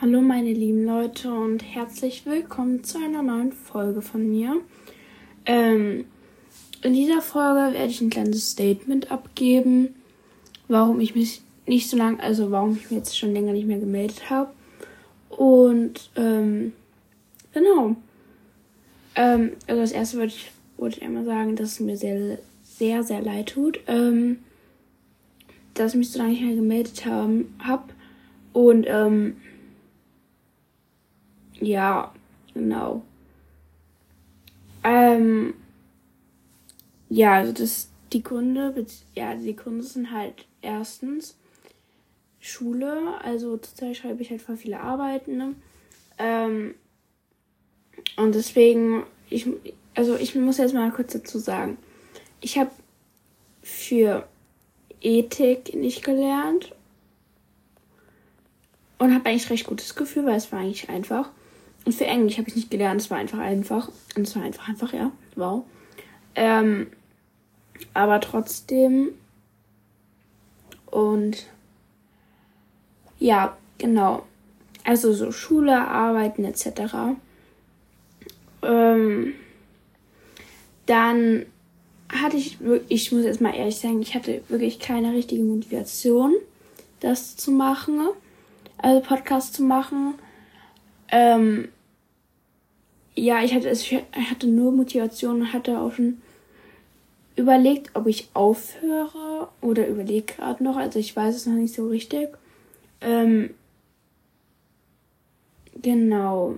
Hallo meine lieben Leute und herzlich willkommen zu einer neuen Folge von mir. In dieser Folge werde ich ein kleines Statement abgeben, warum ich mich warum ich mich jetzt schon länger nicht mehr gemeldet habe. Und genau. Also das erste wollte ich einmal sagen, dass es mir sehr, sehr, sehr leid tut, dass ich mich so lange nicht mehr gemeldet habe. Und ja, genau. Ja, also die Gründe sind halt erstens Schule, also zurzeit schreibe ich halt voll viele Arbeiten, ne? Und deswegen, ich muss jetzt mal kurz dazu sagen, ich habe für Ethik nicht gelernt und habe eigentlich recht gutes Gefühl, weil es war eigentlich einfach. Und für Englisch habe ich nicht gelernt, es war einfach. Und es war einfach, ja, wow. Aber trotzdem. Und ja, genau. Also so Schule, Arbeiten etc. Dann hatte ich muss jetzt mal ehrlich sagen, ich hatte wirklich keine richtige Motivation, das zu machen. Also Podcast zu machen. Ja, ich hatte nur Motivation und hatte auch schon überlegt, ob ich aufhöre oder überlege gerade noch. Also ich weiß es noch nicht so richtig. Genau.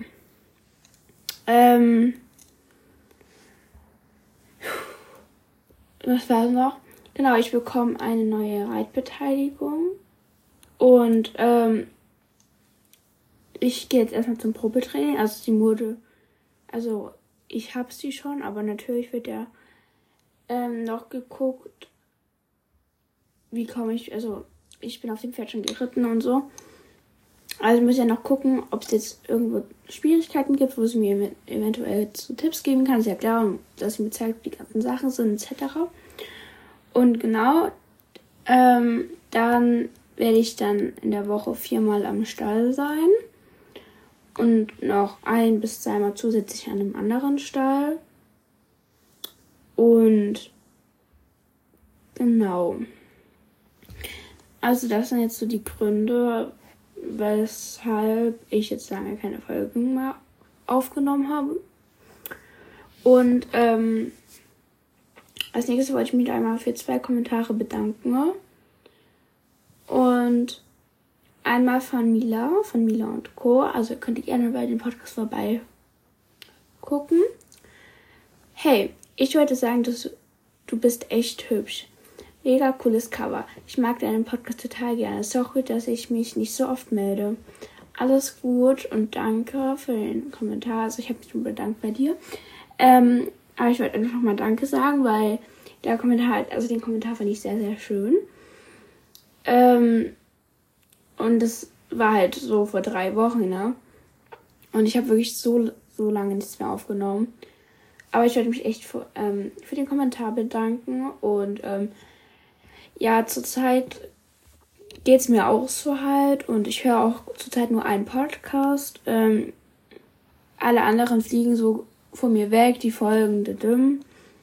Was war noch? Genau, ich bekomme eine neue Reitbeteiligung. Und ich gehe jetzt erstmal zum Probetraining. Also ich habe sie schon, aber natürlich wird ja noch geguckt, wie komme ich, also ich bin auf dem Pferd schon geritten und so. Also ich muss ja noch gucken, ob es jetzt irgendwo Schwierigkeiten gibt, wo sie mir eventuell so Tipps geben kann. Ist ja klar, dass sie mir zeigt, wie die ganzen Sachen sind, etc. Und genau, dann werde ich dann in der Woche 4-mal am Stall sein. Und noch 1 bis 2 Mal zusätzlich an einem anderen Stall. Und genau. Also das sind jetzt so die Gründe, weshalb ich jetzt lange keine Folgen mehr aufgenommen habe. Und als nächstes wollte ich mich einmal für 2 Kommentare bedanken. Und einmal von Mila und Co. Also könnt ihr gerne bei dem Podcast vorbei gucken. Hey, ich wollte sagen, dass du bist echt hübsch. Mega cooles Cover. Ich mag deinen Podcast total gerne. Sorry, dass ich mich nicht so oft melde. Alles gut und danke für den Kommentar. Also ich habe mich schon bedankt bei dir. Aber ich wollte einfach nochmal Danke sagen, weil den Kommentar fand ich sehr, sehr schön. Und das war halt so vor 3 Wochen, ne? Und ich habe wirklich so lange nichts mehr aufgenommen. Aber ich wollte mich echt für den Kommentar bedanken. Und ja, zurzeit geht's mir auch so halt. Und ich höre auch zurzeit nur einen Podcast. Alle anderen fliegen so von mir weg, die Folgen.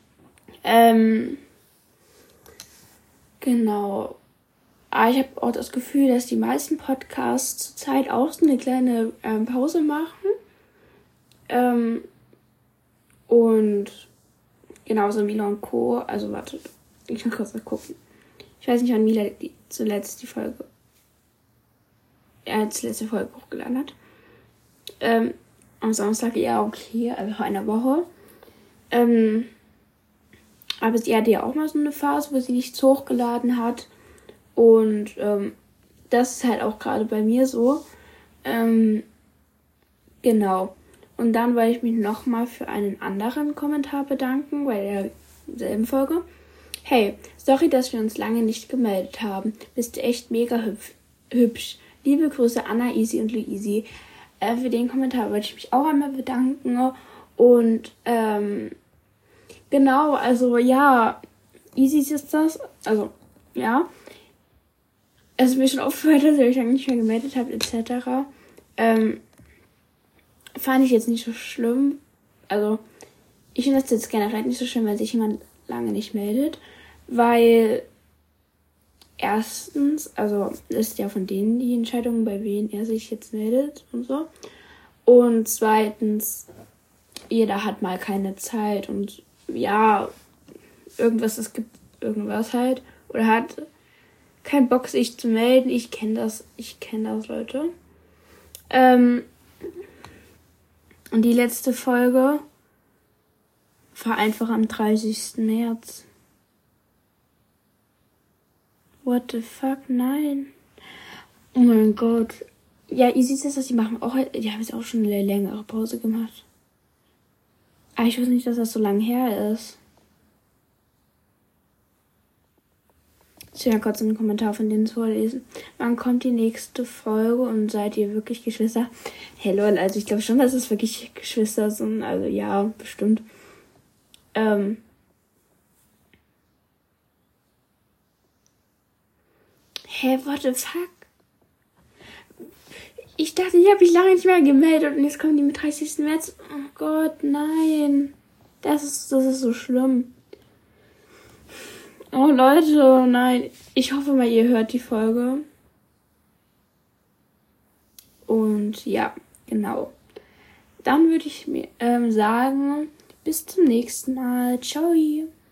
Genau. Aber ich habe auch das Gefühl, dass die meisten Podcasts zurzeit auch so eine kleine Pause machen. Und genauso Mila und Co. Also wartet, ich muss kurz mal gucken. Ich weiß nicht, wann Mila zuletzt die letzte Folge hochgeladen hat. Am Samstag, ja, okay, also vor einer Woche. Aber sie hatte ja auch mal so eine Phase, wo sie nichts hochgeladen hat. Und das ist halt auch gerade bei mir so. Genau. Und dann wollte ich mich nochmal für einen anderen Kommentar bedanken, bei derselben Folge. Hey, sorry, dass wir uns lange nicht gemeldet haben. Bist echt mega hübsch. Liebe Grüße, Anna, Easy und Luisi. Für den Kommentar wollte ich mich auch einmal bedanken. Und genau, also ja, Easy ist das. Also, ja. Es ist mir schon aufgefallen, dass ich mich nicht mehr gemeldet habe, etc. Fand ich jetzt nicht so schlimm. Also, ich finde das jetzt generell nicht so schlimm, wenn sich jemand lange nicht meldet, weil erstens, also ist ja von denen die Entscheidung, bei wem er sich jetzt meldet und so. Und zweitens, jeder hat mal keine Zeit und ja, es gibt irgendwas halt. Oder hat keinen Bock, sich zu melden. Ich kenne das, Leute. Und die letzte Folge war einfach am 30. März. What the fuck? Nein. Oh mein Gott. Ja, ihr seht es, dass die machen auch, die haben jetzt auch schon eine längere Pause gemacht. Aber ich wusste nicht, dass das so lange her ist. Ich will ja kurz einen Kommentar von denen vorlesen. Wann kommt die nächste Folge und seid ihr wirklich Geschwister? Hey lol, also ich glaube schon, dass es wirklich Geschwister sind. Also ja, bestimmt. What the fuck? Ich dachte, ich habe mich lange nicht mehr gemeldet und jetzt kommen die mit 30. März. Oh Gott, nein. Das ist so schlimm. Oh Leute, nein. Ich hoffe mal, ihr hört die Folge. Und ja, genau. Dann würde ich mir sagen, bis zum nächsten Mal. Ciao.